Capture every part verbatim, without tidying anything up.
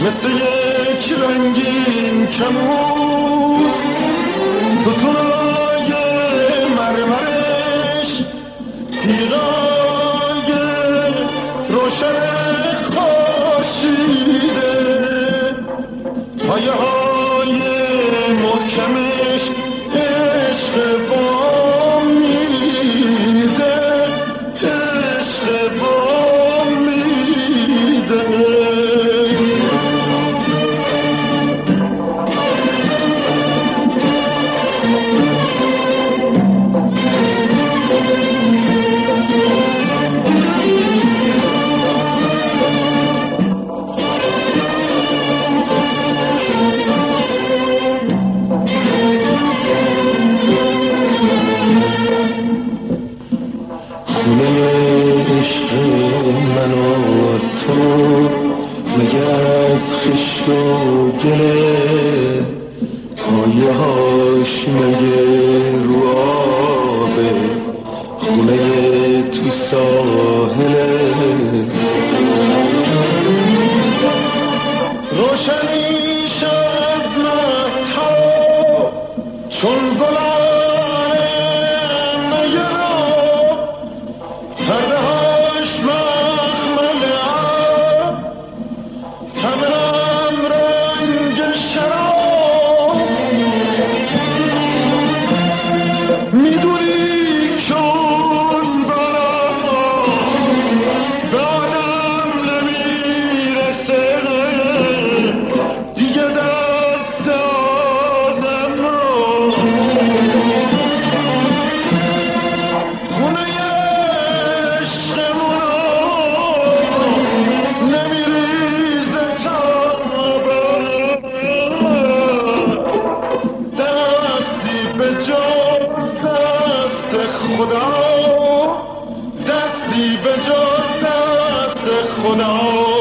مثل یک رنگین کمون ستونای مرمرش تیغای روشن خورشیده پایه های محکمش عشق وام میده عشق وام میده گله پایه هاش مگه رو آبه خونه تو ساحله روشنیش از مهتاب چون زلال مگه رو پرده هاش مخمل عب تمام شراب میدونی چون برام دادم نمیرسه دیگه دست آدم رو خونه عشقمونو نمیریزه تابه خدا دستی به جز دست خدا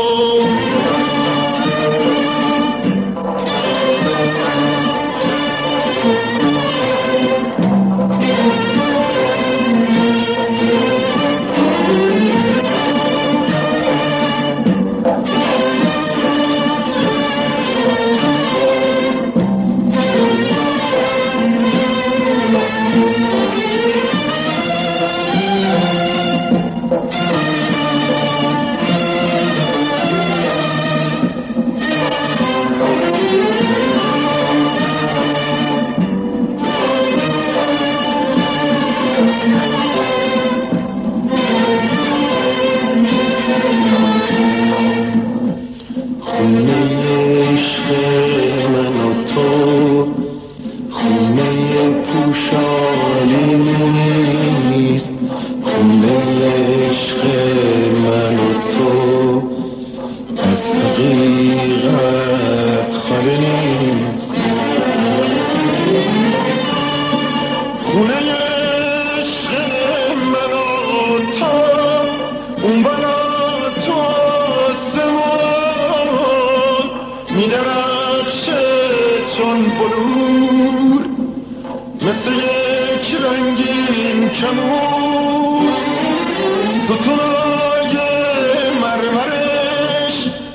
مثل یک رنگین کمون ستونای مرمرش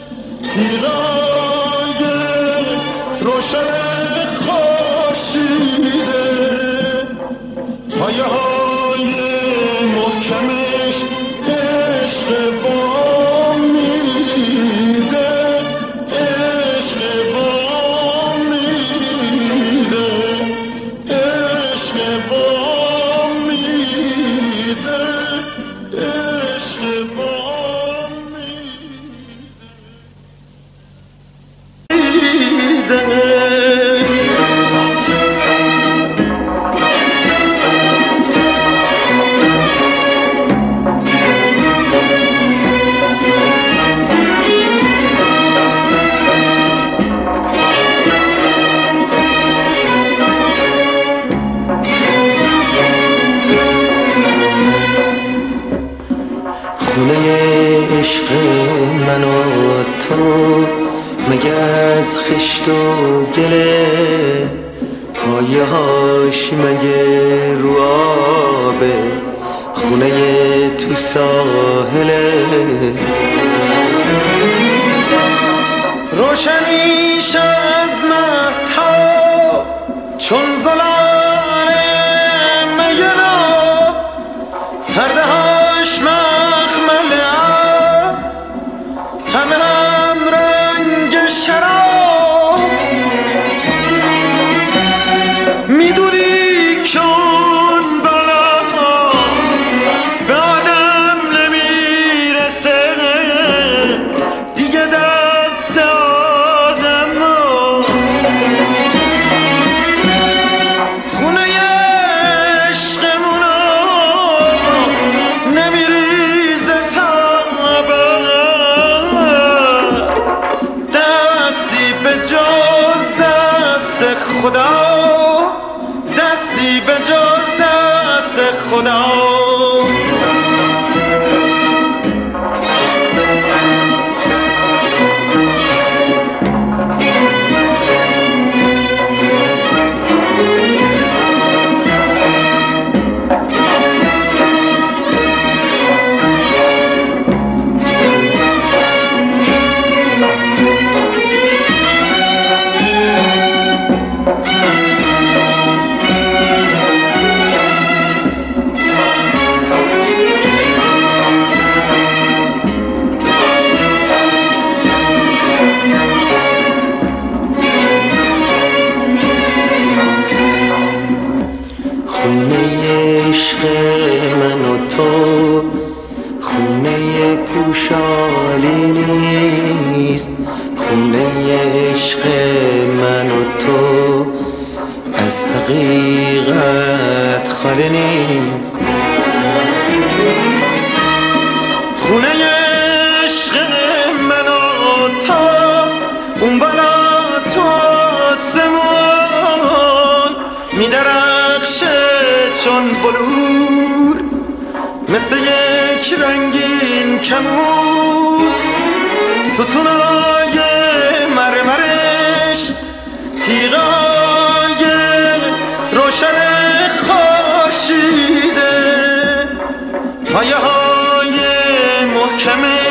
تیغای روشن خورشیده پایه های محکمش عشق وام میده عشق وام میده عشق وام میده عشق وام میده خونه عشق من و تو مگه از خشت و گله پایه هاش مگه رو آبه خونه تو ساحله روشنیش از مهتاب چون زلال مینا پردهاش مخمل عب همه هم رنگ شراب میدونی چون بالا به آدم نمیرسه دیگه دست آدم رو خونه عشقمونو نمیریزه تابه دستی به جز دست خدا دستی به جز دست خدا خونه عشق من و تو خونه پوشالی نیست خونه عشق من و تو از حقیقت خالی نیست خونه عشق من و تو اون بالا تو آسمون میدرخشه چون بلور مثل یک رنگین کمون ستونای مرمرش تیغای روشن خورشیده پایه های محکم